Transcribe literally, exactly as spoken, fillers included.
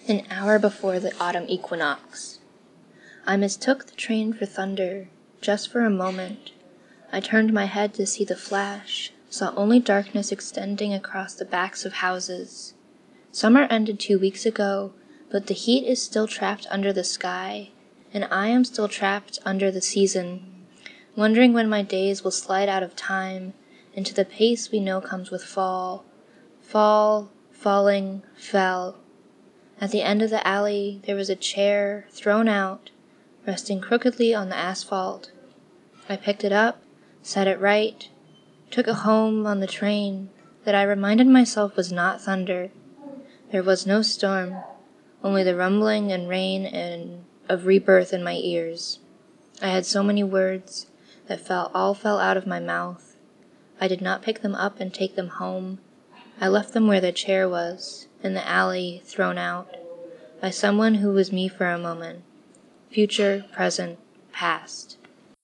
An hour before the autumn equinox. I mistook the train for thunder, just for a moment. I turned my head to see the flash, saw only darkness extending across the backs of houses. Summer ended two weeks ago, but the heat is still trapped under the sky, and I am still trapped under the season, wondering when my days will slide out of time into the pace we know comes with fall. Fall, falling, fell. At the end of the alley there was a chair, thrown out, resting crookedly on the asphalt. I picked it up, set it right, took it home on the train that I reminded myself was not thunder. There was no storm, only the rumbling and rain and of rebirth in my ears. I had so many words that fell all fell out of my mouth. I did not pick them up and take them home. I left them where the chair was, in the alley, thrown out, by someone who was me for a moment. Future, present, past.